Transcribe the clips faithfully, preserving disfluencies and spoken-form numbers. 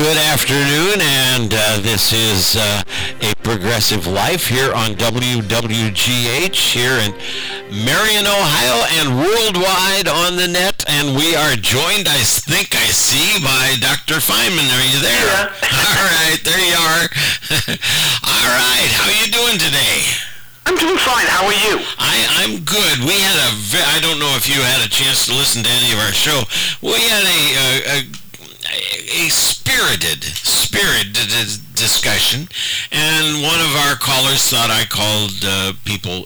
good afternoon, and uh, this is uh, A Progressive Life here on W W G H here in Marion, Ohio, and worldwide on the net. And we are joined, I think I see, by Doctor Feynman. Are you there? Yeah. All right, there you are. All right, how are you doing today? I'm doing fine. How are you? I, I'm good. We had a, I don't know if you had a chance to listen to any of our show. We had a, a, a a spirited, spirited discussion, and one of our callers thought I called uh, people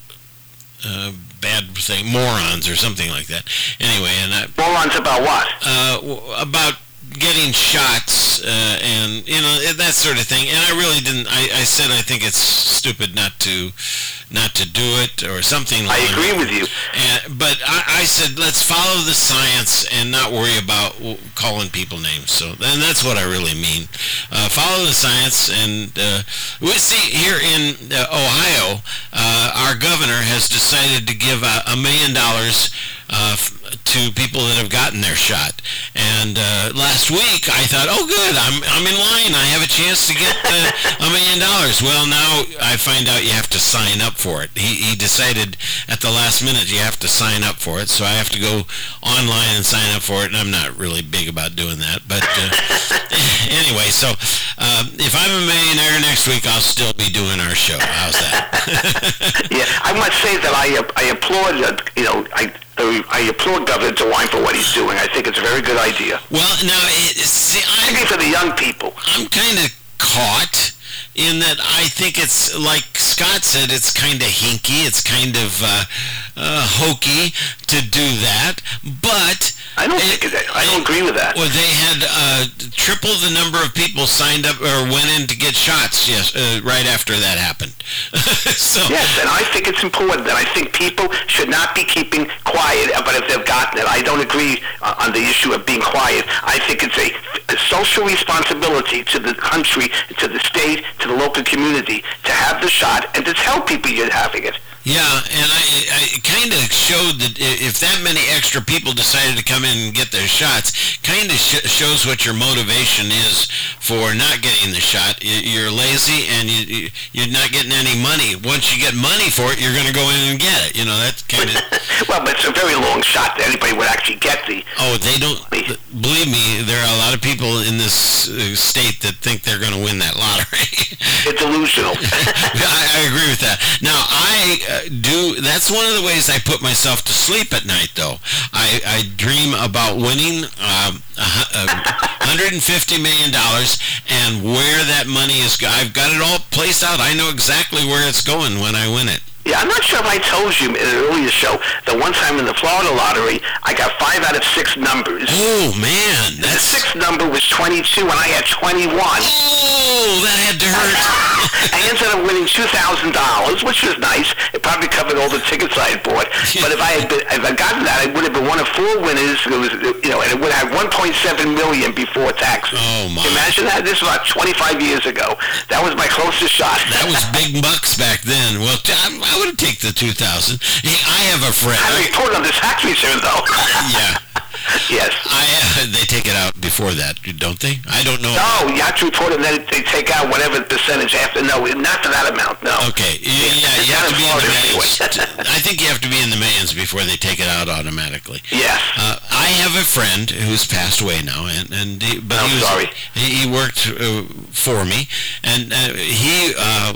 uh, bad thing, morons or something like that. Anyway, and I, morons about what? Uh, about getting shots uh, and you know that sort of thing. And I really didn't. I, I said I think it's stupid not to not to do it or something like that. I agree with you. And, but I, I said let's follow the science and not worry about calling people names. So and that's what I really mean. Uh, follow the science. And uh, we see here in uh, Ohio, uh, our governor has decided to give a, a million dollars uh, to people that have gotten their shot. And uh, last week I thought, oh good, I'm I'm in line. I have a chance to get uh, a million dollars. Well, now I find out you have to sign up for it. He he decided at the last minute you have to sign up for it. So I have to go online and sign up for it. And I'm not really big about doing that. But uh, anyway, so uh, if I'm a millionaire next week, I'll still be doing our show. How's that? Yeah, I must say that I I applaud uh, you know I. I applaud Governor DeWine for what he's doing. I think it's a very good idea. Well, now, it, see, I'm, for the young people. I'm kind of caught in that I think it's, like Scott said, it's kind of hinky, it's kind of uh, uh, hokey to do that, but... I don't it, think it, I don't agree with that. Well, they had uh, triple the number of people signed up or went in to get shots yes, uh, right after that happened. So, yes, and I think it's important, and I think people should not be keeping quiet, but if they've gotten it, I don't agree uh, on the issue of being quiet. I think it's a, a social responsibility to the country, to the state, to the local community to have the shot and to tell people you're having it. Yeah, and I, I kind of showed that if that many extra people decided to come in and get their shots, kind of sh- shows what your motivation is for not getting the shot. You're lazy and you, you're not getting any money. Once you get money for it, you're going to go in and get it. You know, that's kind of... Well, but it's a very long shot that anybody would actually get the... Oh, they don't... Believe me, there are a lot of people in this uh, state that think they're going to win that lottery. It's delusional. I, I agree with that. Now, I uh, do... That's one of the ways I put myself to sleep at night, though. I, I dream about winning um, uh, one hundred fifty million dollars and where that money is... I've got it all placed out. I know exactly where it's going when I win it. Yeah, I'm not sure if I told you in an earlier show that one time in the Florida lottery, I got five out of six numbers. Oh, man. That's... The sixth number was twenty-two, and I had twenty-one. Oh, that had to hurt. I ended up winning two thousand dollars, which was nice. It probably covered all the tickets I had bought. But if I had been, if I gotten that, I would have been one of four winners. It was, you know, and it would have one point seven million dollars before taxes. Oh, my. Imagine that. This was about twenty-five years ago. That was my closest shot. That was big bucks back then. Well, I would take the two thousand. Hey, I have a friend. I report on the tax return, though. Yeah. Yes. I uh, they take it out before that, don't they? I don't know. No, you have to report it, and then they take out whatever percentage after. No, not for that amount. No. Okay. Yeah, yeah you have to be in the millions. I think you have to be in the millions before they take it out automatically. Yes. Uh, I have a friend who's passed away now, and and he, but I'm he was, sorry. He, he worked uh, for me, and uh, he. Uh,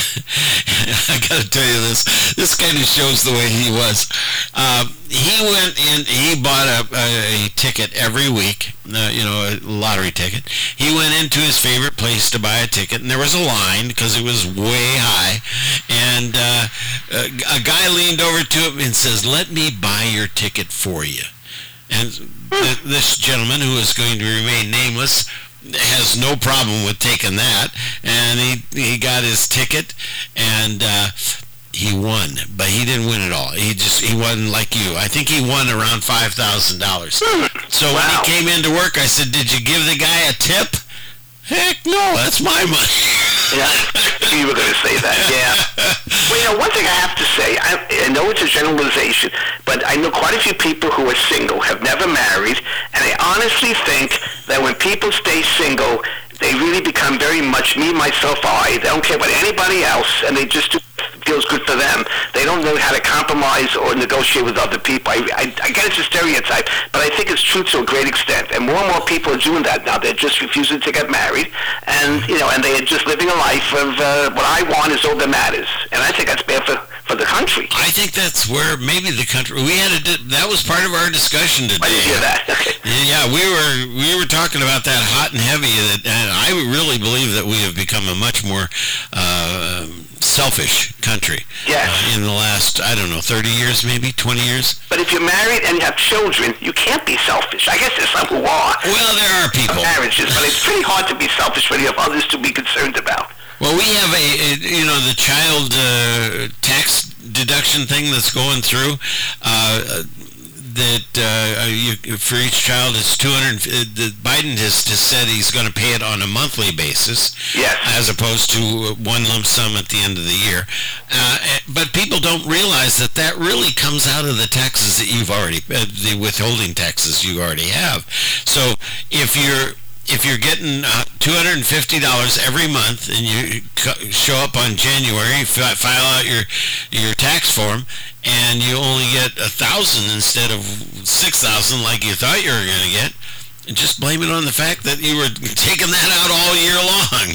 I gotta tell you this. This kind of shows the way he was. Uh, he went in. He bought a, a, a ticket every week. Uh, you know, a lottery ticket. He went into his favorite place to buy a ticket, and there was a line because it was way high. And uh, a, a guy leaned over to him and says, "Let me buy your ticket for you." And th- this gentleman, who is going to remain nameless, has no problem with taking that, and he he got his ticket, and uh, he won, but he didn't win it all. He just he won like you. I think he won around five thousand dollars. So wow. When he came into work, I said, "Did you give the guy a tip?" Heck no, that's my money. Yeah, you were going to say that, yeah. Well, you know, one thing I have to say, I, I know it's a generalization, but I know quite a few people who are single, have never married, and I honestly think that when people stay single, they really become very much me, myself, I. They don't care about anybody else, and they just do what feels good for them. They don't know how to compromise or negotiate with other people. I, I, I get it's a stereotype, but I think it's true to a great extent. And more and more people are doing that now. They're just refusing to get married, and you know, and they are just living a life of uh, what I want is all that matters. And I think that's bad for for the country. I think that's where maybe the country. We had a that was part of our discussion today. I didn't hear that. Okay. Yeah, we were we were talking about that hot and heavy, that, and I really believe that we have become a much more uh, selfish country. Yes. Uh, in the last, I don't know, thirty years, maybe twenty years. But if you're married and you have children, you can't be selfish. I guess there's some who are. Well, there are people. Marriages, but it's pretty hard to be selfish when you have others to be concerned about. Well, we have a, a you know, the child uh, tax deduction thing that's going through. Uh, that uh, you, for each child, it's two hundred. Uh, Biden has just said he's going to pay it on a monthly basis, yes, as opposed to one lump sum at the end of the year. Uh, but people don't realize that that really comes out of the taxes that you've already, uh, the withholding taxes you already have. So if you're If you're getting uh, two hundred fifty dollars every month and you c- show up on January, f- file out your your tax form, and you only get one thousand dollars instead of six thousand dollars like you thought you were going to get, just blame it on the fact that you were taking that out all year long.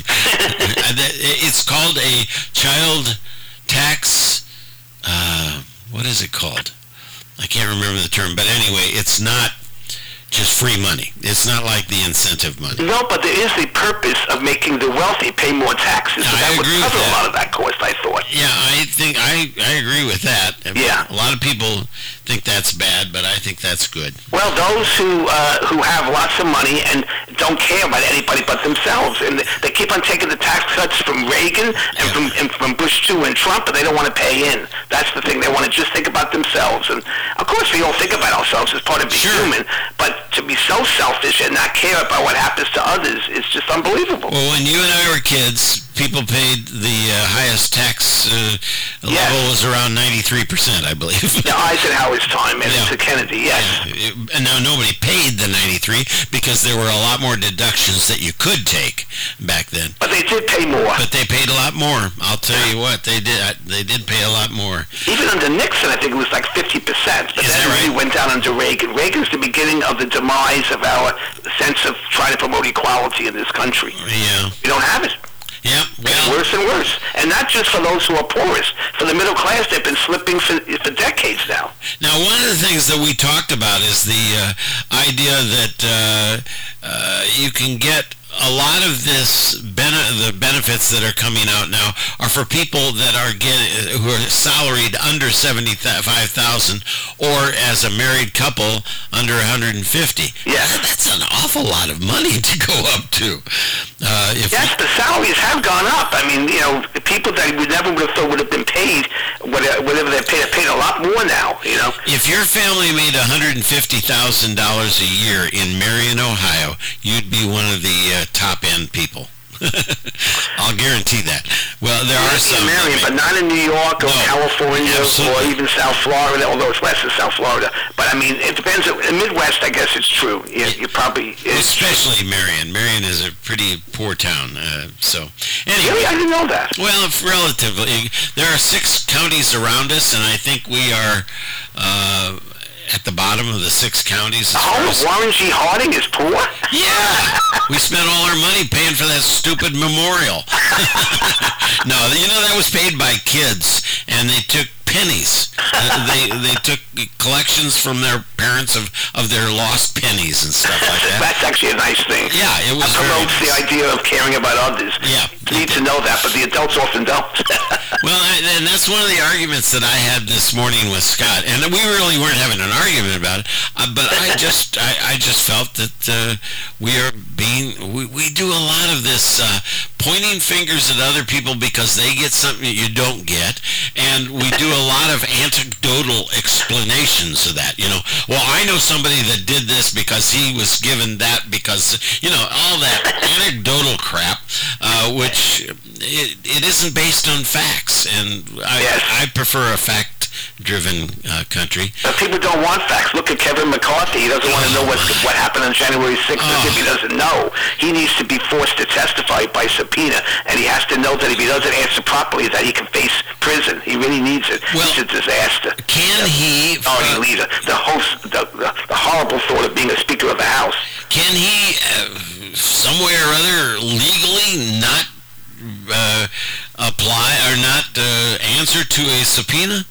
It's called a child tax, uh, what is it called? I can't remember the term, but anyway, it's not just free money. It's not like the incentive money. No, but there is the purpose of making the wealthy pay more taxes. So I that would agree with cover that. a lot of that cost, I thought. Yeah, I think I, I agree with that. Yeah. A lot of people think that's bad, but I think that's good. Well, those who uh, who have lots of money and don't care about anybody but themselves, and they keep on taking the tax cuts from Reagan and Yeah. from and from Bush two and Trump, but they don't want to pay in. That's the thing. They want to just think about themselves. And of course, we all think about ourselves as part of being Sure. human, but to be so selfish and not care about what happens to others is just unbelievable. Well, when you and I were kids, people paid the uh, highest tax uh, Yes. level was around ninety-three percent, I believe. Yeah, Eisenhower's time and Yeah. to Kennedy, yes. Yeah, it- and now nobody paid the ninety-three because there were a lot more deductions that you could take back then. But they did pay more. But they paid a lot more. I'll tell you what, they did. They did pay a lot more. Even under Nixon, I think it was like fifty percent. But Is that that really right? went down under Reagan. Reagan's the beginning of the demise of our sense of trying to promote equality in this country. Yeah. We don't have it. Yeah. It's Well. worse and worse. And not just for those who are poorest. For the middle class, they've been slipping for, for decades now. Now, one of the things that we talked about is the uh, idea that uh, uh, you can get a lot of this bene- the benefits that are coming out now are for people that are get who are salaried under seventy-five thousand, or as a married couple under one hundred fifty. Yeah. That's an awful lot of money to go up to. Uh, if Yes, the salaries have gone up. I mean, you know, the people that we never would have thought would have been paid, whatever whatever they're paid, are paid a lot more now, you know. If your family made one hundred fifty thousand dollars a year in Marion, Ohio, you'd be one of the uh, top-end people. I'll guarantee that. Well, there are Yes, some. in Marion, but not in New York or No, California or absolutely. even South Florida, although it's less in South Florida. But I mean, it depends. In the Midwest, I guess it's true. You, you probably... It's Especially Marion. Marion is a pretty poor town. Uh, so, Really? anyway. I didn't know that. Well, if relatively, there are six counties around us, and I think we are uh, at the bottom of the six counties. As far Oh, as, Warren G. Harding is poor? yeah, we spent all our money paying for that stupid memorial. No, you know, that was paid by kids, and they took pennies. Uh, they they took collections from their parents of, of their lost pennies and stuff like that. That's actually a nice thing. Yeah, it was That very promotes the nice. idea of caring about others. Yeah. You need to know that, but the adults often don't. Well, I, and that's one of the arguments that I had this morning with Scott, and we really weren't having an argument about it. Uh, but I just, I, I just felt that uh, we are being, we, we do a lot of this uh, pointing fingers at other people because they get something that you don't get, and we do a lot of anecdotal explanations of that. You know, well, I know somebody that did this because he was given that because, you know, all that anecdotal crap, uh, which it, it isn't based on facts, and I, Yes. I prefer a fact driven uh, country. But people don't want facts. Look at Kevin McCarthy. He doesn't want to know what what happened on January sixth oh. if he doesn't know. He needs to be forced to testify by subpoena, and he has to know that if he doesn't answer properly, that he can face prison. He really needs it. Well, it's a disaster. Can he... Uh, leader, the, host, the, the, the horrible thought of being a Speaker of the House. Can he, uh, some way or other, legally not uh, apply or not uh, answer to a subpoena?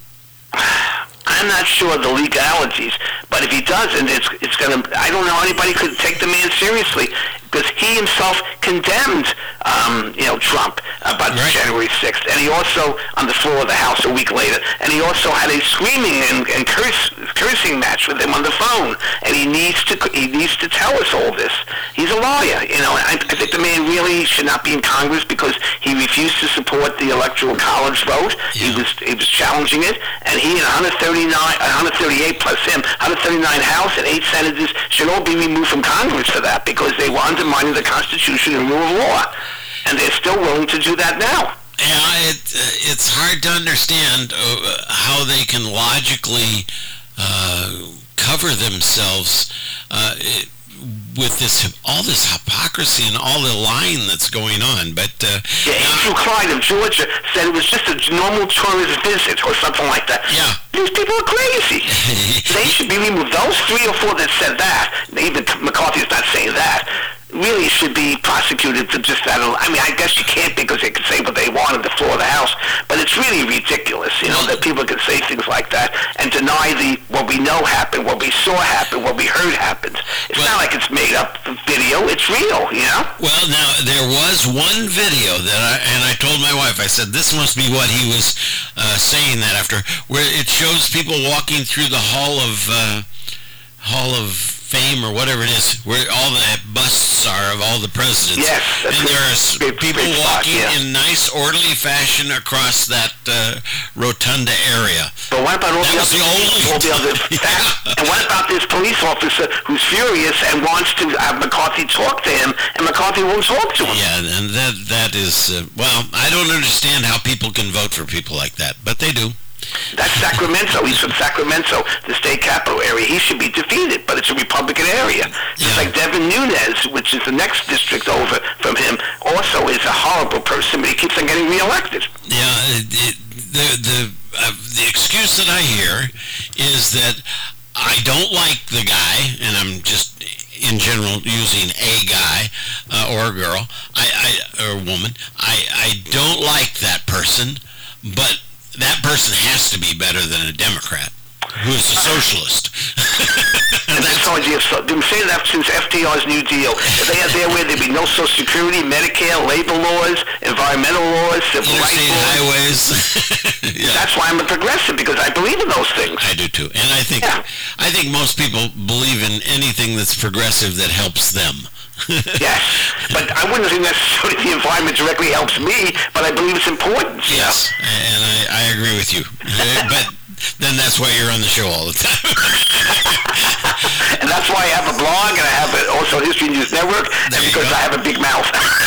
I'm not sure of the legalities, but if he doesn't, it's it's going to. I don't know anybody could take the man seriously because he himself condemned, um, you know, Trump about right. January sixth, and he also on the floor of the House a week later, and he also had a screaming and, and curse, cursing match with him on the phone, and he needs to he needs to tell us all this. He's a liar, you know. I, I think the man really should not be in Congress because he refused to support the Electoral College vote. Yeah. He was he was challenging it, and he and one thirty-nine, one thirty-eight plus him, one thirty-nine House and eight senators should all be removed from Congress for that because they were undermining the Constitution and rule of law, and they're still willing to do that now. Yeah, it, uh, it's hard to understand uh, how they can logically uh, cover themselves uh, it, with this all this hypocrisy and all the lying that's going on. But uh, yeah, Andrew Clyde of Georgia said it was just a normal tourist visit or something like that. Yeah. These people are crazy. They should be removed. Those three or four that said that, even McCarthy's not saying that, really should be prosecuted for just that. I mean, I guess you can't because they can say what they want on the floor of the House, but it's really ridiculous, you know, that people can say things like that and deny the what we know happened, what we saw happen, what we heard happened. It's well, not like it's made up video. It's real, you know? Well, now, there was one video that I, and I told my wife, I said, this must be what he was uh, saying that after, where it shows people walking through the Hall of, uh, Hall of Fame or whatever it is, where all the busts are of all the presidents. Yes, and there are big, people big walking spot, yeah. in nice, orderly fashion across that uh, rotunda area. But what about all that the, was other, the only all the other yeah. And what about this police officer who's furious and wants to have McCarthy talk to him, and McCarthy won't talk to him? Yeah, and that that is, uh, well, I don't understand how people can vote for people like that, but they do. That's Sacramento. He's from Sacramento, the state capital area. He should be defeated, but it's a Republican area. Just yeah. like Devin Nunes, which is the next district over from him, also is a horrible person, but he keeps on getting reelected. Yeah, it, it, the the uh, the excuse that I hear is that I don't like the guy, and I'm just in general using a guy uh, or a girl, I, I or a woman. I I don't like that person, but that person has to be better than a Democrat who is a socialist. And that's all idea. So, they've been saying that since F D R's New Deal. If they had their way, there'd be no Social Security, Medicare, labor laws, environmental laws, civil rights laws. Highways. Yeah. That's why I'm a progressive, because I believe in those things. I do too. And I think yeah. I think most people believe in anything that's progressive that helps them. Yes, but I wouldn't think necessarily the environment directly helps me, but I believe it's important. Yes, and I, I agree with you. But then that's why you're on the show all the time. And that's why I have a blog, and I have a, also History News Network, and because go. I have a big mouth.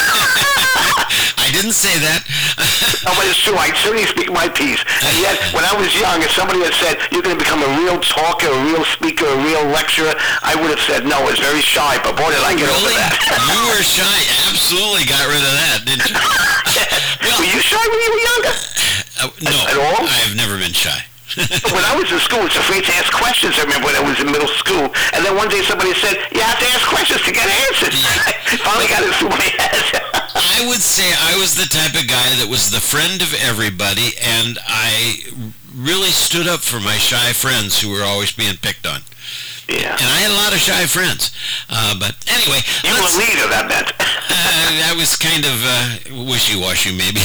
I didn't say that. No, but it's true. I certainly speak my piece. And yet, when I was young, if somebody had said, you're going to become a real talker, a real speaker, a real lecturer, I would have said no. I was very shy, but boy, did I get really? over that. You were shy. Absolutely got rid of that, didn't you? Well, were you shy when you were younger? Uh, no. At all? I've never been shy. When I was in school, I was afraid to ask questions. I remember when I was in middle school. And then one day somebody said, you have to ask questions to get answers. I finally got it through my head. I would say I was the type of guy that was the friend of everybody, and I really stood up for my shy friends who were always being picked on. Yeah. And I had a lot of shy friends. Uh, but anyway. You were a leader, that meant. uh, I was kind of uh, wishy-washy, maybe.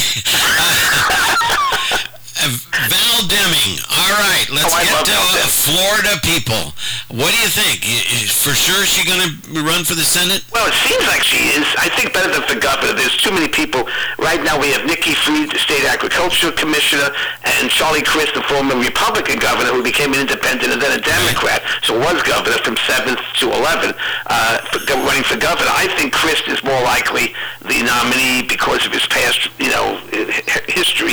Uh, Val Deming. All right, let's oh, get to uh, Florida people. What do you think? For sure is she going to run for the Senate? Well, it seems like she is. I think better than for governor. There's too many people. Right now we have Nikki Fried, the state agriculture commissioner, and Charlie Crist, the former Republican governor who became an independent and then a Democrat, so was governor from seventh to eleventh, uh, for, running for governor. I think Crist is more likely the nominee because of his past, you know, history.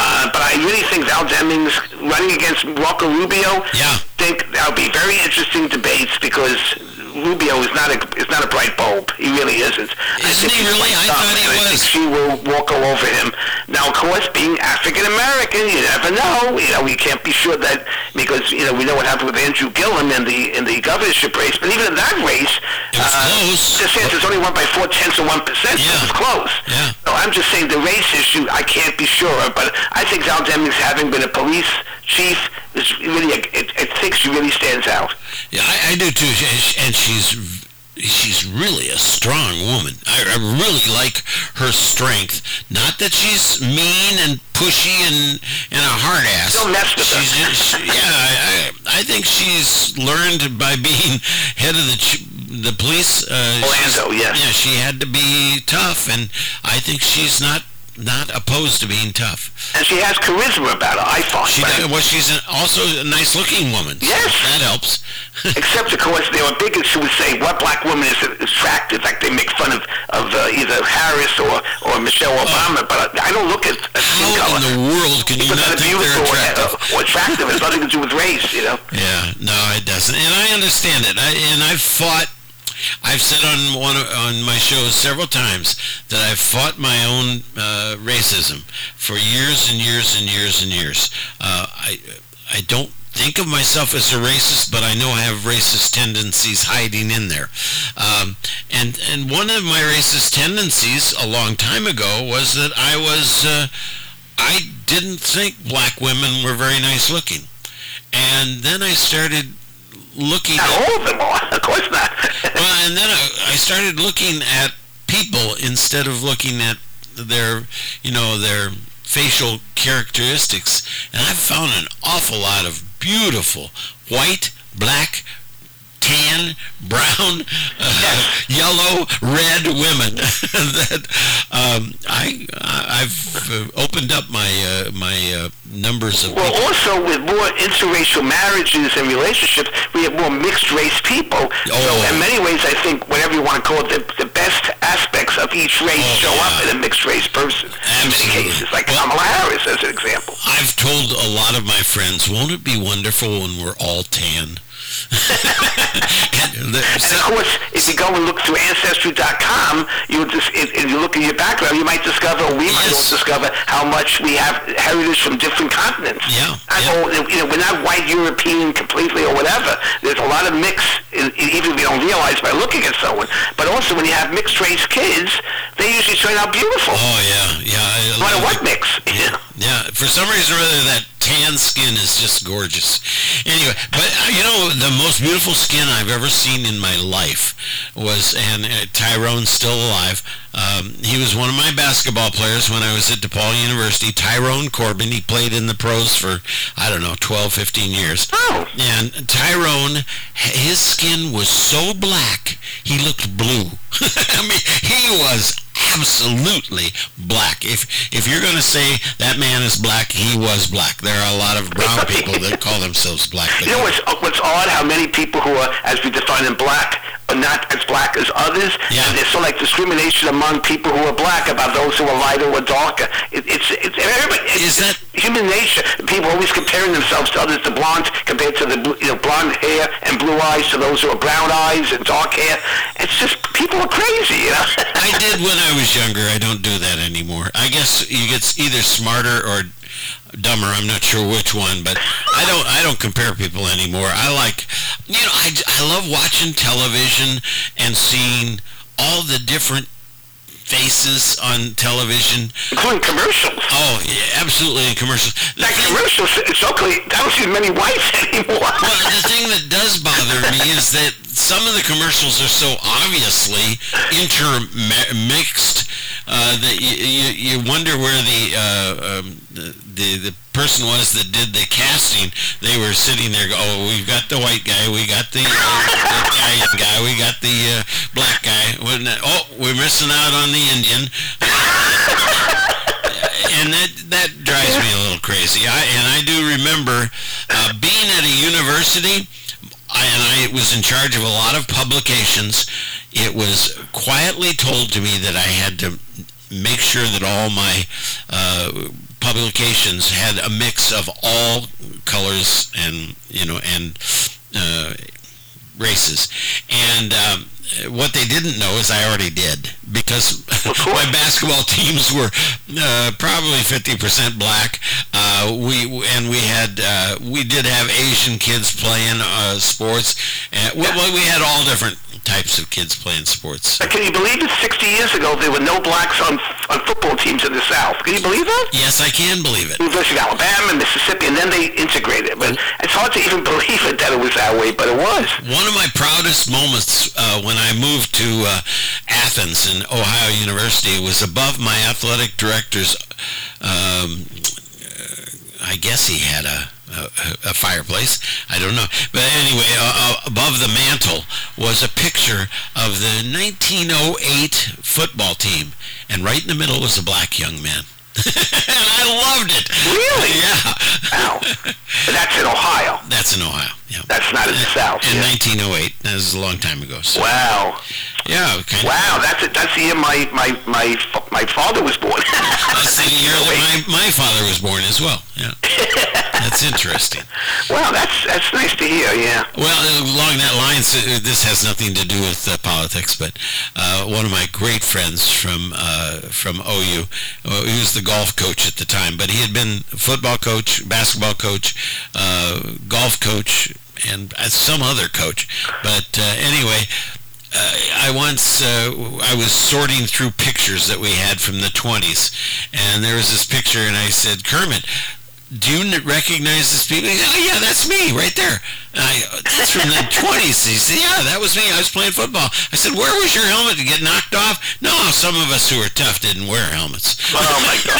Uh, but I really think Val Demings running against Marco Rubio. Yeah. Think that'll be very interesting debates because Rubio is not a is not a bright bulb. He really isn't. Isn't he really? I thought he was. I think she will walk all over him. Now, of course, being African American, you never know. You know, we can't be sure that because you know we know what happened with Andrew Gillum in the in the governorship race. But even in that race, it was uh, close. DeSantis only won by four tenths of one percent. Yeah. It was close. Yeah. So I'm just saying the race issue. I can't be sure, but I think Val Demings, having been a police chief, is really a, it, it thinks she really stands out. Yeah, I, I do too, and she's she's really a strong woman. I, I really like her strength. Not that she's mean and pushy and, and a hard ass. Don't mess with she's, her. She, yeah, I, I think she's learned by being head of the ch- the police. Uh, Orlando, yes. Yeah, she had to be tough, and I think she's not. Not opposed to being tough. And she has charisma about her, I find. She right? does, well, she's an, also a nice-looking woman. So yes. that helps. Except, of course, there are bigots who would say, what black woman is attractive? Like they make fun of, of uh, either Harris or, or Michelle Obama, oh. but I don't look at a skin How color. in the world can you not think they're attractive? Or, or attractive. It has nothing to do with race, you know? Yeah, no, it doesn't. And I understand it. I, and I've fought... I've said on one on my shows several times that I've fought my own uh, racism for years and years and years and years. Uh, I I don't think of myself as a racist, but I know I have racist tendencies hiding in there. Um, and and one of my racist tendencies a long time ago was that I was uh, I didn't think black women were very nice looking, and then I started. Looking not at, all of them are, of course not. Well, and then I, I started looking at people instead of looking at their, you know, their facial characteristics, and I've found an awful lot of beautiful white, black, tan, brown, uh, yellow, red women that um, I I've opened up my uh, my uh, numbers of. Well, people. also with more interracial marriages and relationships, we have more mixed race people. Oh. So in many ways, I think whatever you want to call it, the, the best aspects of each race oh, show yeah. up in a mixed race person. Absolutely. In many cases, like well, Kamala Harris as an example. I've told a lot of my friends, won't it be wonderful when we're all tan? And of course, if you go and look through Ancestry dot com, you just if, if you look at your background, you might discover, we might yes. all discover how much we have heritage from different continents. Yeah. Not yeah. all, you know, we're not white European completely or whatever. There's a lot of mix, in, even if you don't realize by looking at someone. But also, when you have mixed race kids, they usually turn out beautiful. Oh yeah, yeah. I No matter what it. mix. Yeah, yeah. For some reason or other, that tan skin is just gorgeous. Anyway, but uh, you know, the most beautiful skin I've ever seen in my life was, and uh, Tyrone's still alive. Um, he was one of my basketball players when I was at DePaul University. Tyrone Corbin. He played in the pros for, I don't know, twelve, fifteen years. Oh. And Tyrone, his skin was so black, he looked blue. I mean, he was absolutely black. If if you're going to say that man is black, he was black. There are a lot of brown people that call themselves black. You know what's, what's odd? How many people who are, as we define them, black, are not as black as others. Yeah. And there's sort of like discrimination among people who are black about those who are lighter or darker. It, it's it's everybody. It's, Is that human nature? People always comparing themselves to others, the blondes compared to the you know blonde hair and blue eyes to those who are brown eyes and dark hair. It's just people are crazy, you know. I did when I was younger. I don't do that anymore. I guess you get either smarter or dumber. I'm not sure which one, but I don't I don't compare people anymore. I like, you know, I, I love watching television and seeing all the different faces on television. Including commercials. Oh, yeah, absolutely, in commercials. The That thing- commercials, it's okay. I don't see many whites anymore. Well, the thing that does bother me is that some of the commercials are so obviously intermixed uh, that you, you, you wonder where the, uh, um, the, the the person was that did the casting. They were sitting there, go, oh, we've got the white guy, we got the, uh, the Italian guy, we got the uh, black guy. Oh, we're missing out on the Indian. And that, that drives me a little crazy. I, and I do remember uh, being at a university, I, and I was in charge of a lot of publications. It was quietly told to me that I had to make sure that all my uh, publications had a mix of all colors and, you know, and uh, races. And um, what they didn't know is I already did, because my basketball teams were uh, probably fifty percent black. Uh, we and we had uh, we did have Asian kids playing uh, sports, and well, we had all different types of kids playing sports. But can you believe it? sixty years ago, there were no blacks on on football teams in the South. Can you believe that? Yes, I can believe it. University of Alabama, Mississippi, and then they integrated. But it's hard to even believe it that it was that way, but it was. One of my proudest moments uh, when I moved to uh, Athens in Ohio University was above my athletic director's. Um, I guess he had a, a, a fireplace. I don't know. But anyway, uh, above the mantle was a picture of the nineteen oh eight football team. And right in the middle was a black young man. And I loved it. Really? Yeah. Wow. But that's in Ohio. That's in Ohio, yeah. That's not in the South. In yeah. nineteen oh eight. That was a long time ago. So. Wow. Yeah. Kind wow, of. that's it. That's the year my, my, my, my father was born. That's the year that my, my father was born as well. Yeah. That's interesting. Wow, that's that's nice to hear, yeah. Well, along that line, so this has nothing to do with uh, politics, but uh, one of my great friends from uh, from O U, uh, he was the golf coach at the time, but he had been football coach, basketball coach, uh, golf coach, and uh, some other coach. But uh, anyway, Uh, I once, uh, I was sorting through pictures that we had from the twenties, and there was this picture, and I said, Kermit, do you recognize this people? He said, oh, yeah, that's me, right there. And I, that's from the twenties. He said, yeah, that was me. I was playing football. I said, where was your helmet to get knocked off? No, some of us who were tough didn't wear helmets. Oh, my God.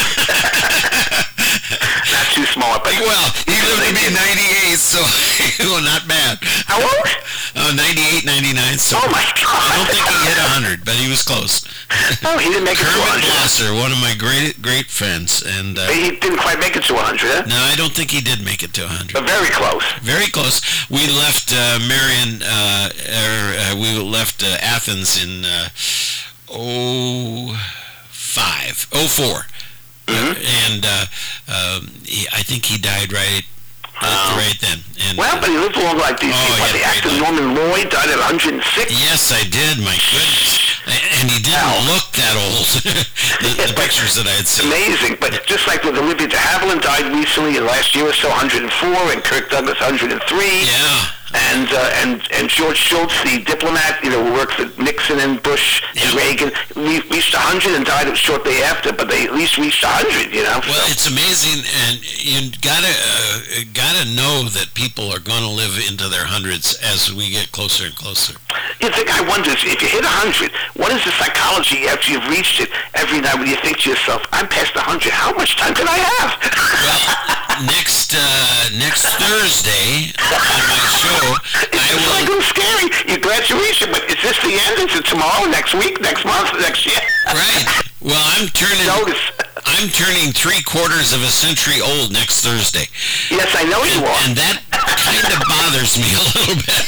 Not too smart, but... Well, he lived to be ninety-eight, so well, not bad. How old? Oh, ninety-eight, ninety-nine, so... Oh, my God. I don't think he hit one hundred, but he was close. Oh, he didn't make it to one Kermit hundred. Blosser, one of my great great friends, and... Uh, He didn't quite make it to one hundred, huh? no, I don't think he did make it to one hundred. But very close. Very close. We left uh, Marion, uh, er, uh, we left uh, Athens in uh, oh five, oh four. Mm-hmm. Uh, and uh, um, he, I think he died right uh, right then. And, well, but he lived long like these oh, people. yeah, The actor right. Norman Lloyd died at one hundred six. Yes, I did, my goodness. And he didn't Wow. look that old. the, the pictures that I had seen. Amazing, but just like with Olivia de Havilland died recently, and last year or so, one hundred four, and Kirk Douglas, one hundred three. Yeah. And, uh, and and George Shultz, the diplomat, you know, who worked for Nixon and Bush and Yeah. Reagan, we reached one hundred and died shortly after, but they at least reached one hundred, you know. Well, it's amazing, and you gotta uh, gotta know that people are going to live into their hundreds as we get closer and closer. You think, I wonder, if you hit one hundred, what is the psychology after you've reached it every night when you think to yourself, I'm past one hundred, how much time can I have? Well, next uh, next Thursday on my show, It's I just like a will. little scary. Your graduation, but is this the end? Is it tomorrow, next week, next month, next year? Right. Well, I'm turning. Notice. I'm turning three quarters of a century old next Thursday. Yes, I know you are. And that kind of bothers me a little bit.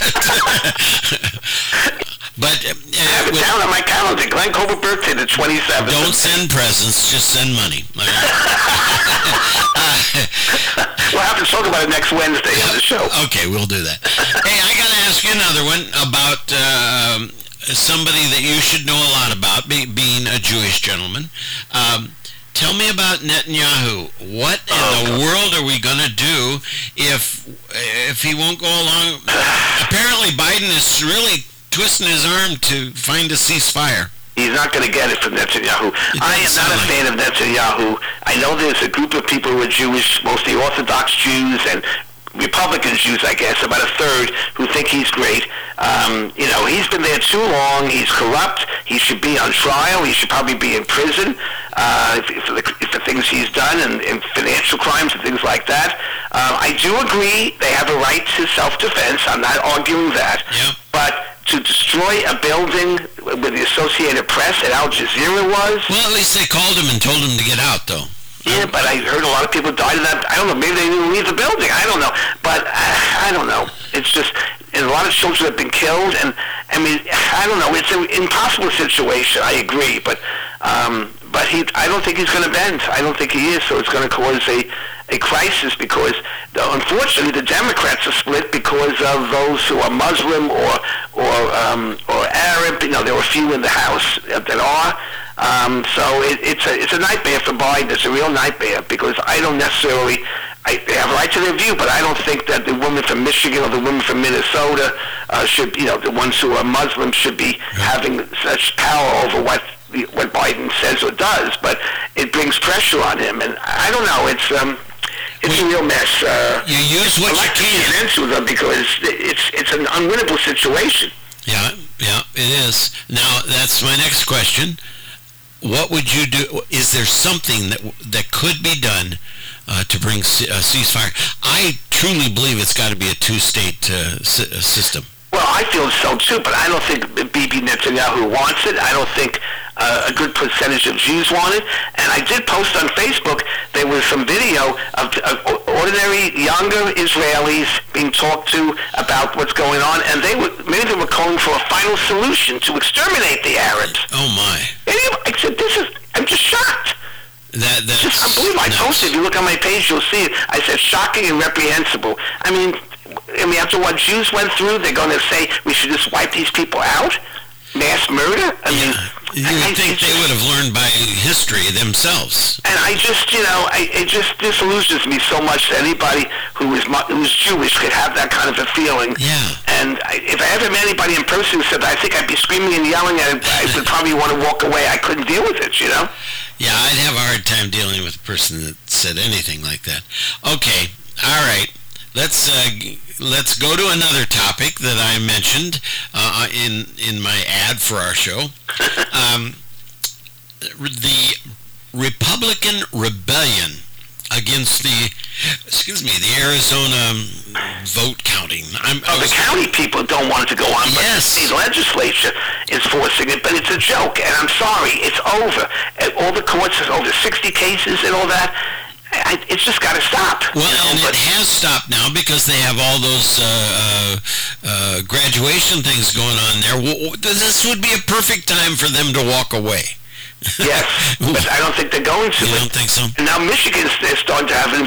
But uh, I have it with- down on my calendar. Glenn Colbert birthday, the twenty-seventh. don't send presents, just send money. All right? We'll have to talk about it next Wednesday on the show. Okay, we'll do that. Hey, I got to ask you another one about um, somebody that you should know a lot about, be, being a Jewish gentleman. Um, tell me about Netanyahu. What in Oh, the world are we going to do if if he won't go along? Apparently, Biden is really twisting his arm to find a ceasefire. He's not going to get it from Netanyahu. It I am doesn't not sound a like fan of Netanyahu. I know there's a group of people who are Jewish, mostly Orthodox Jews and Republican Jews, I guess, about a third, who think he's great. Um, you know, he's been there too long. He's corrupt. He should be on trial. He should probably be in prison uh, for, the, for things he's done and, and financial crimes and things like that. Um, I do agree they have a right to self-defense. I'm not arguing that. Yeah. But to destroy a building where the Associated Press at Al Jazeera was... Well, at least they called him and told him to get out, though. Yeah, but I heard a lot of people died of that. I don't know. Maybe they didn't leave the building. I don't know. But uh, I don't know. It's just, and a lot of children have been killed. And, I mean, I don't know. It's an impossible situation. I agree. But um, but he, I don't think he's going to bend. I don't think he is. So it's going to cause a, a crisis because, the, unfortunately, the Democrats are split because of those who are Muslim or or um, or Arab. You know, there are a few in the House that are. Um, so it, it's a it's a nightmare for Biden. It's a real nightmare because I don't necessarily. I, they have a right to their view, but I don't think that the woman from Michigan or the woman from Minnesota uh, should, you know, the ones who are Muslim should be having such power over what what Biden says or does. But it brings pressure on him, and I don't know. It's um, it's well, a real mess. Uh, you use what you can. Get into them because it's it's an unwinnable situation. Yeah, yeah, it is. Now that's my next question. What would you do? Is there something that that could be done uh, to bring a ceasefire? I truly believe it's got to be a two-state uh, si- system. Well, I feel so too, but I don't think Bibi Netanyahu wants it. I don't think uh, a good percentage of Jews want it. And I did post on Facebook, there was some video of, of ordinary younger Israelis being talked to about what's going on, and they were, many of them were calling for a final solution to exterminate the Arabs. Oh my! And I said, "This is." I'm just shocked. That that's just unbelievable. I posted. If you look on my page, you'll see it. I said, "Shocking and reprehensible." I mean. I mean, after what Jews went through, they're going to say we should just wipe these people out? Mass murder? I mean, you would I, think I, they would have learned by history themselves. And I just, you know, I, it just disillusions me so much that anybody who is who's Jewish could have that kind of a feeling. Yeah. And I, if I ever met anybody in person who said that, I think I'd be screaming and yelling, and I would probably want to walk away. I couldn't deal with it, you know? Yeah, I'd have a hard time dealing with a person that said anything like that. Okay, all right. Let's uh, let's go to another topic that I mentioned uh, in in my ad for our show. Um, the Republican rebellion against the excuse me the Arizona vote counting. I'm, oh, the county people don't want it to go on, but yes. the state legislature is forcing it. But it's a joke, and I'm sorry, it's over. And all the courts, over sixty cases and all that. I, it's just got to stop. Well, you know, and but, it has stopped now because they have all those uh, uh, uh, graduation things going on there. Well, this would be a perfect time for them to walk away. Yes, but I don't think they're going to. You don't think so? And now Michigan's they're starting to have,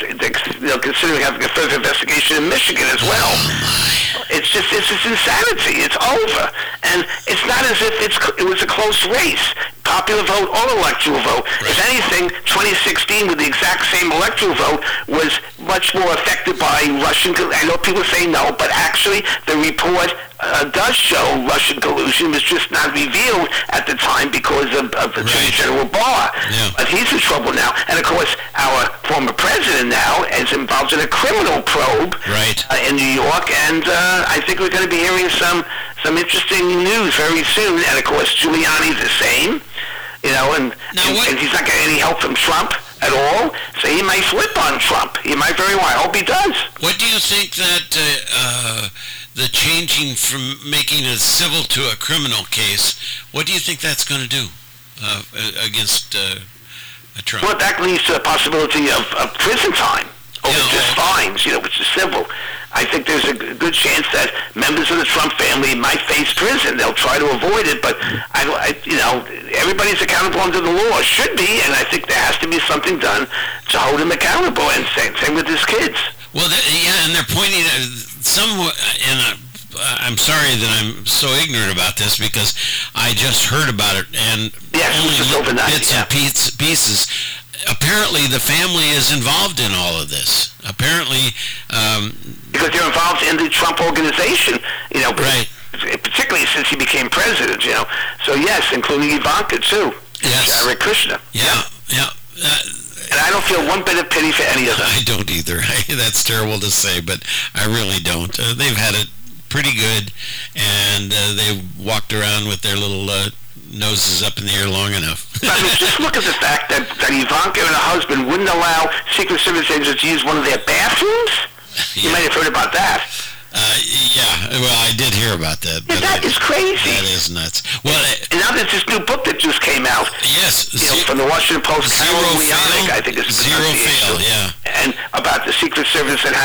you know, considering having a further investigation in Michigan as well. Oh, it's just, it's just insanity. It's over, and it's not as if it's it was a close race. Popular vote or electoral vote. Right. If anything, twenty sixteen with the exact same electoral vote was much more affected by Russian. I know people say no, but actually the report uh, does show Russian collusion. It was just not revealed at the time because of, of the Attorney right. General Barr. Yeah. But he's in trouble now, and of course our former president now is involved in a criminal probe right. uh, in New York, and uh, I think we're going to be hearing some some interesting news very soon. And of course Giuliani's the same. You know, and, and, and he's not getting any help from Trump at all, so he might flip on Trump. He might very well. I hope he does. What do you think that uh, uh, the changing from making it civil to a criminal case, what do you think that's going to do uh, against uh, Trump? Well, that leads to the possibility of, of prison time. Or yeah, just well, fines, you know, which is civil. I think there's a good chance that members of the Trump family might face prison. They'll try to avoid it, but I, I, you know, everybody's accountable under the law. Should be, and I think there has to be something done to hold him accountable. And same, same with his kids. Well, yeah, and they're pointing at some, and I'm sorry that I'm so ignorant about this because I just heard about it and yes, only overnight, bits yeah. and pieces. Apparently, the family is involved in all of this. Apparently, um, because they're involved in the Trump organization, you know, right. particularly since he became president, you know. So yes, including Ivanka too. Yes, Jared Kushner. Yeah, yeah. Uh, and I don't feel one bit of pity for any of them. I don't either. That's terrible to say, but I really don't. Uh, they've had it pretty good, and uh, they walked around with their little uh, noses up in the air long enough. I mean, just look at the fact that, that Ivanka and her husband wouldn't allow Secret Service agents to use one of their bathrooms. Yeah. You might have heard about that. Uh, yeah, well, I did hear about that. Yeah, that I, is crazy. That is nuts. Well, and now there's this new book that just came out. Yes, you know, from the Washington Post. Zero Carol Leonic, Fail. I think it's Zero Fail, yeah. And about the Secret Service and how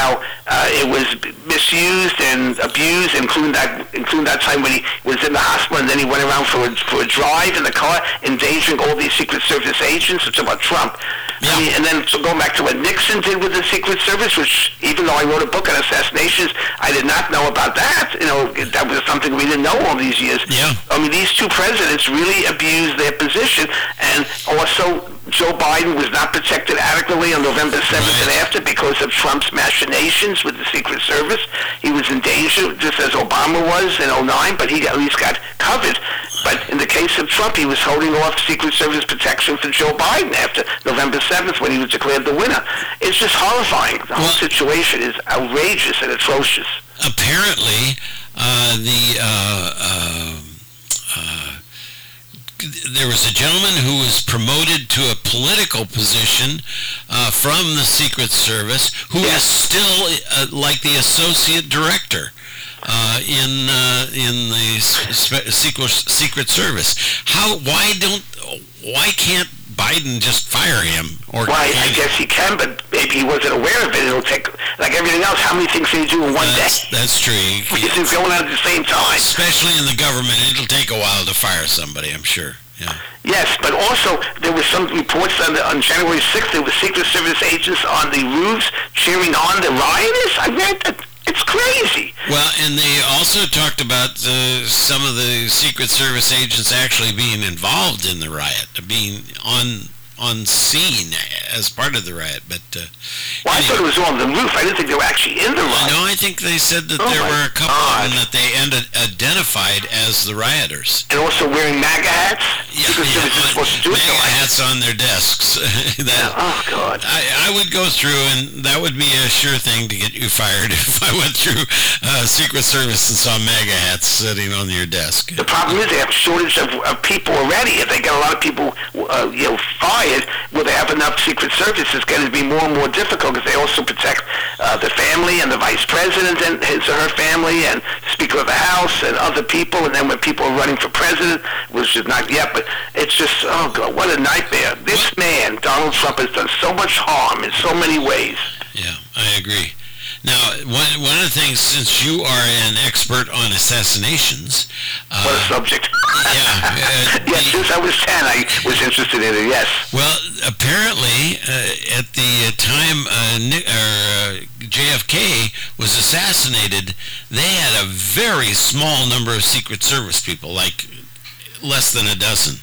uh, it was misused and abused, including that including that time when he was in the hospital and then he went around for a, for a drive in the car, endangering all these Secret Service agents. It's about Trump. Yeah. I mean, and then so going back to what Nixon did with the Secret Service, which even though I wrote a book on assassinations, I did not know about that. You know, that was something we didn't know all these years. Yeah. I mean, these two presidents really abused their position, and also Joe Biden was not protected adequately on November seventh Right. and after because of Trump's machinations with the Secret Service. He was in danger, just as Obama was in oh nine, but he at least got covered. But in the case of Trump, he was holding off Secret Service protection for Joe Biden after November seventh when he was declared the winner. It's just horrifying. The whole Well, situation is outrageous and atrocious. Apparently, uh, the uh, uh, uh, there was a gentleman who was promoted to a political position uh, from the Secret Service who is still uh, like the associate director uh, in uh, in the s- Secret Secret Service. How? Why don't? Why can't Biden just fire him? Or Well, I, I guess he can, but maybe he wasn't aware of it. It'll take, like everything else, how many things can you do in one that's, day? that's true. You- It's going on at the same time. Especially in the government, it'll take a while to fire somebody, I'm sure. Yeah. Yes, but also there were some reports on, the, on January sixth, there were Secret Service agents on the roofs cheering on the rioters. I read that. It's crazy. Well, and they also talked about uh, some of the Secret Service agents actually being involved in the riot, being on on scene as part of the riot. But uh, Well, I anyway. thought it was on the roof. I didn't think they were actually in the riot. No, I think they said that Oh there my were a couple of God. them that they ended, identified as the rioters. And also wearing MAGA hats. Yeah, Secret Service is supposed to do it. MAGA hats on their desks. That- Oh, God. I, I would go through, and that would be a sure thing to get you fired if I went through uh, Secret Service and saw MAGA hats sitting on your desk. The problem is they have a shortage of, of people already. If they get a lot of people, uh, you know, fired, will they have enough Secret Service? It's going to be more and more difficult because they also protect uh, the family and the vice president and his or her family and Speaker of the House and other people. And then when people are running for president, which is not yet, but it's just, oh God, what a nightmare. This man, Donald Trump, has done so much harm in so many ways. Yeah, I agree. Now, one, one of the things, since you are an expert on assassinations, uh, What a subject. yeah, uh, yes, the- since I was ten, I was interested in it, yes. well, apparently, uh, at the time uh, Ni- or, uh, J F K was assassinated, they had a very small number of Secret Service people, like less than a dozen.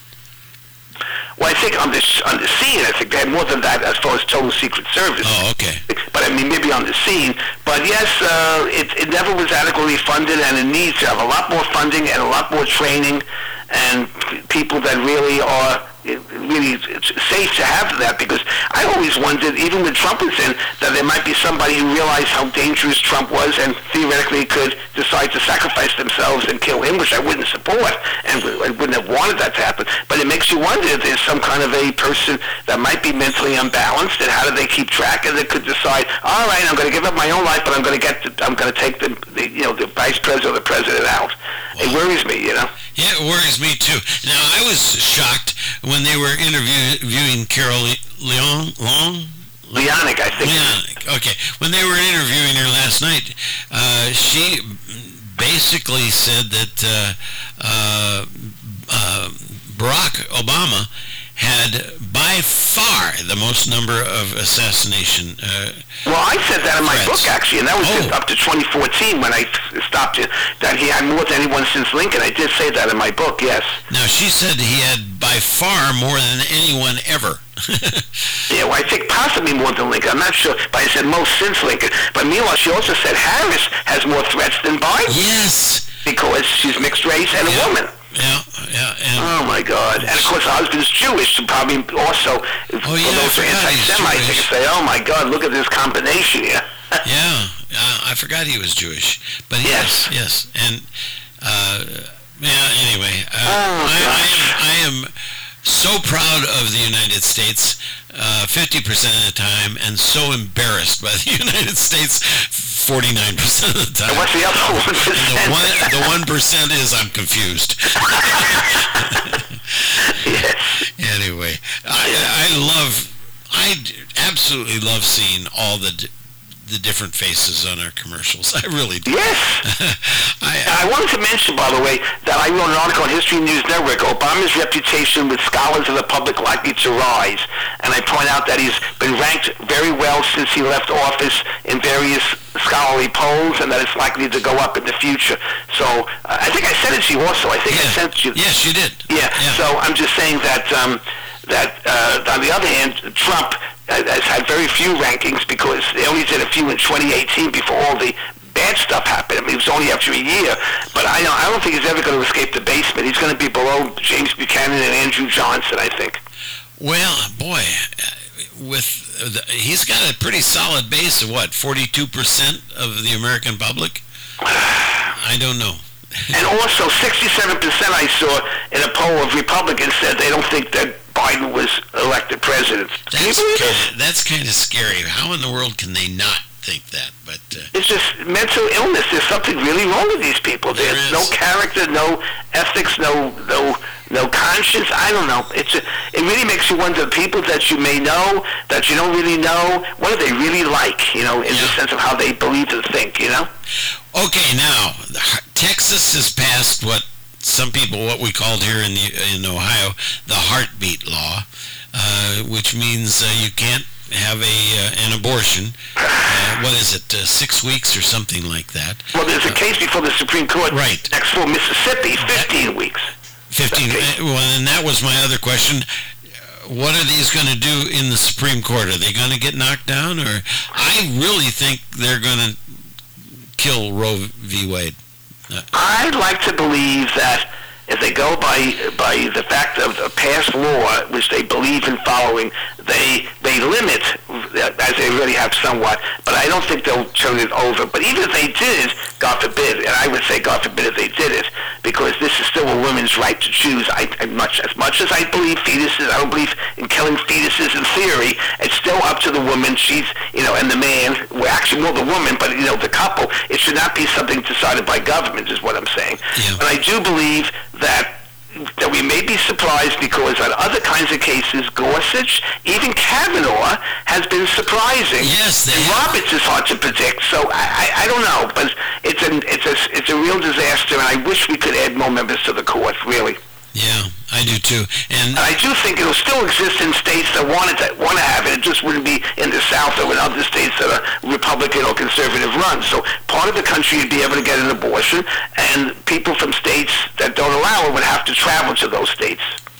Well, I think on the, on the scene, I think they had more than that as far as total Secret Service. Oh, okay. But I mean, maybe on the scene. But yes, uh, it, it never was adequately funded, and it needs to have a lot more funding and a lot more training, and p- people that really are it- really it's safe to have that. Because I always wondered, even when Trump was in, that there might be somebody who realized how dangerous Trump was, and theoretically could decide to sacrifice themselves and kill him, which I wouldn't support, and w- I wouldn't have wanted that to happen. But it makes you wonder if there's some kind of a person that might be mentally unbalanced, and how do they keep track? And they could decide, all right, I'm going to give up my own life, but I'm going to get, the, I'm going to take the, the, you know, the vice president or the president out. It worries me, you know. Yeah, it worries me too. Now, I was shocked when they were interviewing Carol Le- Leon, Long? Leonic, I think. Yeah, okay. When they were interviewing her last night, uh, she basically said that uh, uh, uh, Barack Obama had by far the most number of assassination. Uh, Well, I said that in my threats. book, actually, and that was just Oh. up to twenty fourteen when I f- stopped it, that he had more than anyone since Lincoln. I did say that in my book, yes. Now, she said he had by far more than anyone ever. Yeah, well, I think possibly more than Lincoln. I'm not sure, but I said most since Lincoln. But meanwhile, she also said Harris has more threats than Biden Yes. because she's mixed race and Yeah. a woman. Yeah, yeah, and Oh, my God. And, of course, her husband's Jewish, so probably also, Oh, for yeah, I those who are forgot he's anti-Semites, they Jewish. can say, oh, my God, look at this combination here. yeah, uh, I forgot he was Jewish, but yes, yes, and uh, yeah. Anyway, uh, Oh, I, I gosh. am I am so proud of the United States, uh, fifty percent of the time, and so embarrassed by the United States, forty-nine percent of the time. And what's the other one percent? The one, the one percent is I'm confused. Yes. Anyway, I, I love, I d- absolutely love seeing all the d- the different faces on our commercials. I really do. Yes. I, And I wanted to mention, by the way, that I wrote an article on History News Network, Obama's reputation with scholars of the public likely to rise. And I point out that he's been ranked very well since he left office in various scholarly polls, and that it's likely to go up in the future. So uh, I think I sent it to you also. I think yeah. I sent you. Yes, you did. Yeah. yeah. So I'm just saying that um, that uh, on the other hand, Trump has had very few rankings because they only did a few in twenty eighteen before all the bad stuff happened. I mean, it was only after a year. But I don't, I don't think he's ever going to escape the basement. He's going to be below James Buchanan and Andrew Johnson, I think. Well, boy, with the, he's got a pretty solid base of what, forty-two percent of the American public? I don't know. And also, sixty-seven percent I saw in a poll of Republicans said they don't think that Biden was elected president. That's kinda, that's kind of scary. How in the world can they not think that? But uh, it's just mental illness. There's something really wrong with these people. There There's is. no character, no ethics, no no no conscience. I don't know. It's a, it really makes you wonder. People that you may know, that you don't really know, what are they really like? You know, in Yeah. the sense of how they believe and think. You know. okay, now Texas has passed what some people, what we called here in the in Ohio, the heartbeat law, uh, which means uh, you can't have a uh, an abortion. Uh, what is it? Uh, six weeks or something like that. Well, there's a case before the Supreme Court. Right. Next for Mississippi, fifteen weeks. Fifteen. Okay. uh, Well, and that was my other question. What are these going to do in the Supreme Court? Are they going to get knocked down, or I really think they're going to kill Roe v. Wade. Uh, I'd like to believe that if they go by by the fact of a past law, which they believe in following, they they limit, as they really have somewhat, but I don't think they'll turn it over. But even if they did, God forbid, and I would say God forbid if they did it, because this is still a woman's right to choose. I, I much as much as I believe fetuses, I don't believe in killing fetuses in theory. It's still up to the woman. She's, you know, and the man. Well, actually, more the woman, but you know, the couple. It should not be something decided by government, is what I'm saying. Yeah. And I do believe that that we may be surprised because on other kinds of cases, Gorsuch, even Kavanaugh, has been surprising. Yes, they and have. Roberts is hard to predict. So I, I, I don't know, but it's a it's a it's a real disaster, and I wish we could add more members to the court. Really. Yeah, I do too. And And I do think it'll still exist in states that want it, want to have it. It just wouldn't be in the South or in other states that are Republican or conservative run. So part of the country would be able to get an abortion, and people from states that don't allow it would have to travel to those states.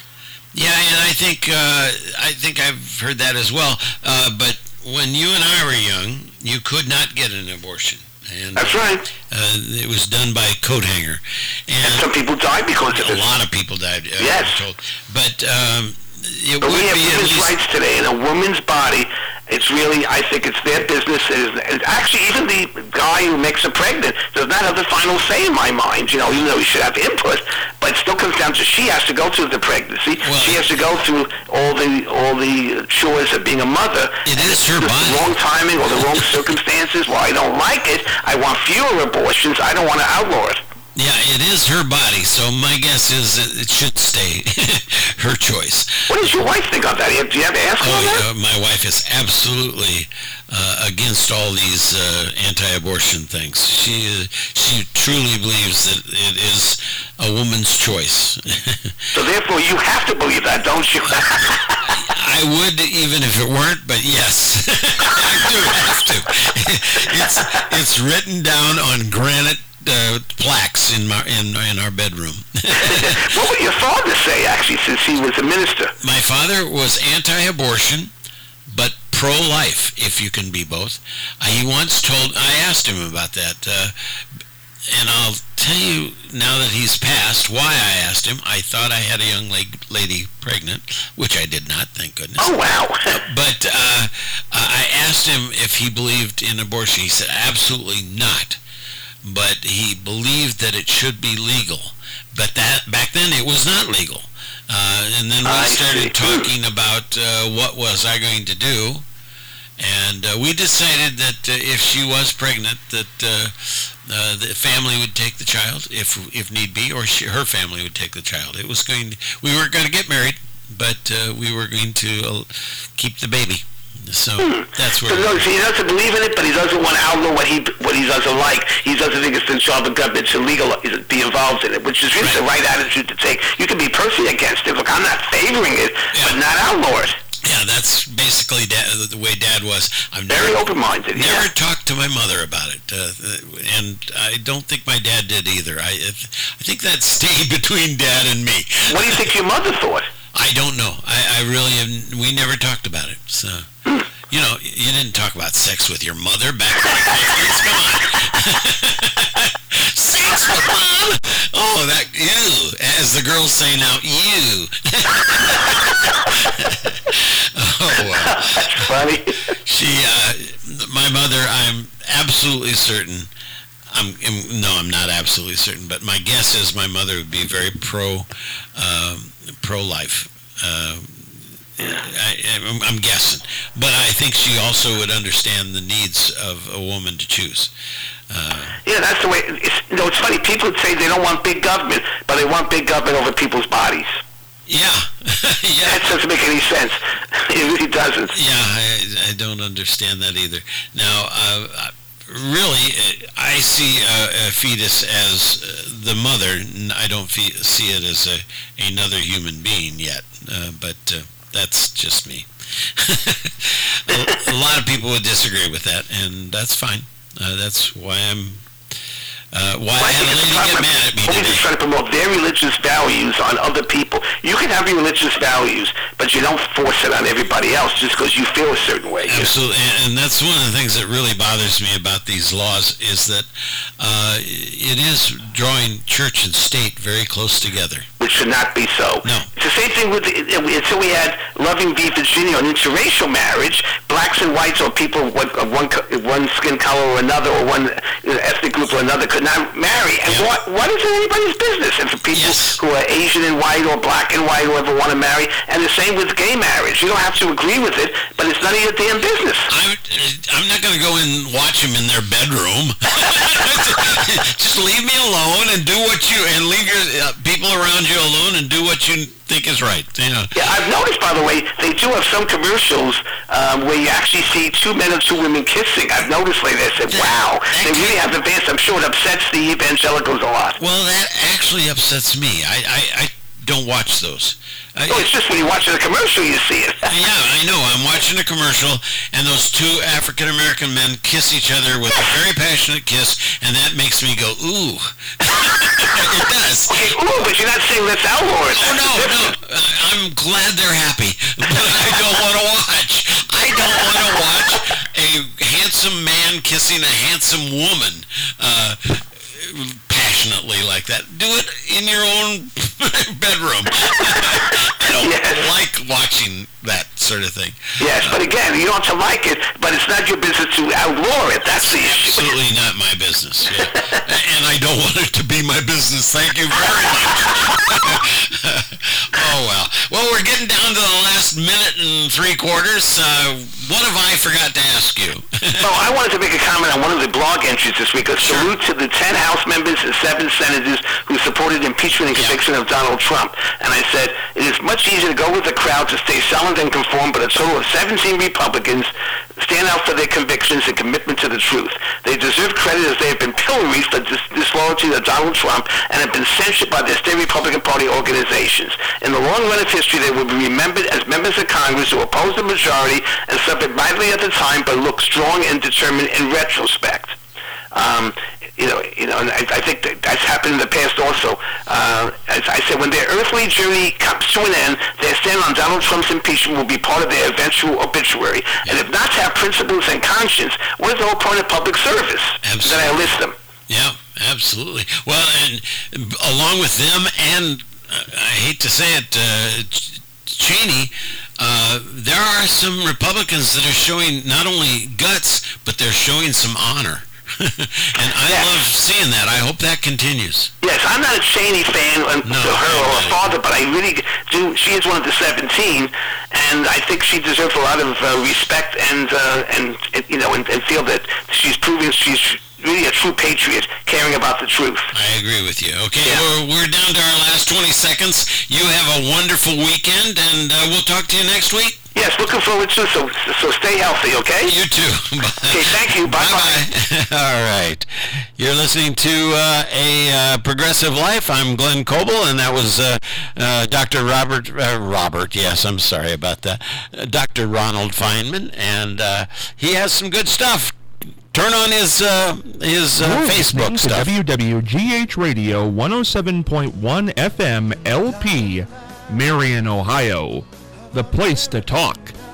yeah, and I think uh, I think I've heard that as well. Uh, but when you and I were young, you could not get an abortion. And That's right. uh, it was done by a coat hanger. And Some people died because of a it. lot of people died, uh, Yes. I'm told. But um, it But would we have be at women's least... rights today, and a woman's body, it's really, I think it's their business. It is, and actually, even the guy who makes her pregnant does not have the final say in my mind, you know, even though he should have input. But it still comes down to she has to go through the pregnancy. Well, she has to go through all the all the chores of being a mother. It is her The body. wrong timing or the wrong circumstances. Well, I don't like it. I want fewer abortions. I don't want to outlaw it. Yeah, it is her body, so my guess is that it should stay her choice. What does your wife think of that? Do you have to ask her Oh, that? yeah, my wife is absolutely uh, against all these uh, anti-abortion things. She uh, she truly believes that it is a woman's choice. So therefore, you have to believe that, don't you? I would even if it weren't, but yes, I do have to. It's it's written down on granite uh, plaques in my in in our bedroom. What would your father say, actually, since he was a minister? My father was anti-abortion, but pro-life, if you can be both. Uh, he once told, I asked him about that, uh, and I'll tell you now that he's passed why I asked him. I thought I had a young la- lady pregnant, which I did not, thank goodness. Oh, wow. But uh, I asked him if he believed in abortion. He said absolutely not. But he believed that it should be legal. But that back then it was not legal. Uh, and then we I started see. talking about uh, what was I going to do. And uh, we decided that uh, if she was pregnant, that uh, uh, the family would take the child, if if need be, or she, her family would take the child. It was going. To, we weren't going to get married, but uh, we were going to uh, keep the baby. So Hmm. that's where. So no, he doesn't believe in it, but he doesn't want to outlaw what he what he doesn't like. He doesn't think it's the job of government to legal be involved in it, which is really the right attitude to take. You can be personally against it. Look, I'm not favoring it, Yeah. but not outlaw it. Yeah, that's basically dad, the way Dad was. I've Very never, open-minded. never Yeah. talked to my mother about it, uh, and I don't think my dad did either. I I think that stayed between Dad and me. What do you think your mother thought? I don't know. I, I really have, we never talked about it. So, you know, you didn't talk about sex with your mother back in the fifties. Come on. Sex with mom? Oh, that, ew. As the girls say now, ew. Oh, wow. That's funny. She, uh, my mother, I'm absolutely certain, I'm, I'm, no, I'm not absolutely certain, but my guess is my mother would be very pro, um, pro-life. Uh, I, I'm, I'm guessing, but I think she also would understand the needs of a woman to choose. Uh, Yeah, that's the way. It's, you know, it's funny. People say they don't want big government, but they want big government over people's bodies. yeah, yeah. That doesn't make any sense. It really doesn't. Yeah, I, I don't understand that either. Now, uh, really, uh, I see a, a fetus as uh, the mother. N- I don't fe- see it as a another human being yet, uh, but uh, that's just me. a, a lot of people would disagree with that, and that's fine. Uh, that's why I'm. Uh, why I had a lady get mad at me We're today. just trying to promote their religious values on other people. You can have your religious values, but you don't force it on everybody else just because you feel a certain way. Absolutely, and, and that's one of the things that really bothers me about these laws is that uh, it is drawing church and state very close together. Which should not be so. No. It's the same thing with, the, until we had Loving v. Virginia on interracial marriage, blacks and whites or people of one, of one, co- one skin color or another, or one ethnic group or another could not marry. And Yeah. what, what is it anybody's business? And for people Yes. who are Asian and white or black and white who ever want to marry, and the same with gay marriage. You don't have to agree with it, but it's none of your damn business. I'm, I'm not going to go and watch them in their bedroom. Just leave me alone and do what you, and leave your uh, people around you alone and do what you think is right. You know. Yeah, I've noticed, by the way, they do have some commercials um, where you actually see two men and two women kissing. I've noticed lately. I said, wow, they really have advanced. I'm sure it upsets the evangelicals a lot. Well, that actually upsets me. I, I, I don't watch those. I, Oh, it's just when you watch the commercial, you see it. Yeah, I know. I'm watching a commercial, and those two African-American men kiss each other with a very passionate kiss, and that makes me go, ooh. It does. Okay, ooh, but you're not saying let's outlaw it. Oh, That's no, no. different. Uh, I'm glad they're happy, but I don't want to watch. I don't want to watch a handsome man kissing a handsome woman uh, passionately like that. Do it in your own bedroom. I don't Yes. like watching that sort of thing. Yes, but again, you don't have to like it, but it's not your business to outlaw it. That's the issue. Absolutely not my business. Yeah. And I don't want it to be my business. Thank you very much. Oh, well. Well, we're getting down to the last minute and three quarters. Uh, what have I forgot to ask you? Well, I wanted to make a comment on one of the blog entries this week. A salute to the ten House members and seven senators who supported impeachment and conviction of Donald Trump. And I said, it is much easier to go with the crowd to stay silent and conform, but a total of seventeen Republicans stand out for their convictions and commitment to the truth. They deserve credit as they have been pilloried for dis- disloyalty to Donald Trump and have been censured by their state Republican Party organizations. In the long run of history, they will be remembered as members of Congress who opposed the majority and suffered mightily at the time, but look strong and determined in retrospect. Um, you know, you know, and I, I think that that's happened in the past also. Uh, as I said, when their earthly journey comes to an end, their stand on Donald Trump's impeachment will be part of their eventual obituary. And if not to have principles and conscience, what is the whole point of public service? Absolutely. Then I list them. Yeah, absolutely. Well, and along with them, and uh, I hate to say it, uh, Ch- Cheney, uh, there are some Republicans that are showing not only guts, but they're showing some honor. And I Yes. love seeing that. I hope that continues. Yes, I'm not a Cheney fan um, No, to her or her no. father, but I really do. She is one of the seventeen, and I think she deserves a lot of uh, respect and uh, and and, you know and, and feel that she's proving she's really a true patriot, caring about the truth. I agree with you. Okay, Yeah. we're, we're down to our last twenty seconds. You have a wonderful weekend, and uh, we'll talk to you next week. Yes, looking forward to it. So, so stay healthy, okay? You too. Okay, thank you. Bye-bye. All right. You're listening to uh, A uh, Progressive Life. I'm Glenn Coble, and that was uh, uh, Doctor Robert, uh, Robert, yes, I'm sorry about that, uh, Doctor Ronald Feynman, and uh, he has some good stuff. Turn on his uh, his uh, Facebook stuff. W W G H Radio one oh seven point one F M L P, Marion, Ohio. The place to talk.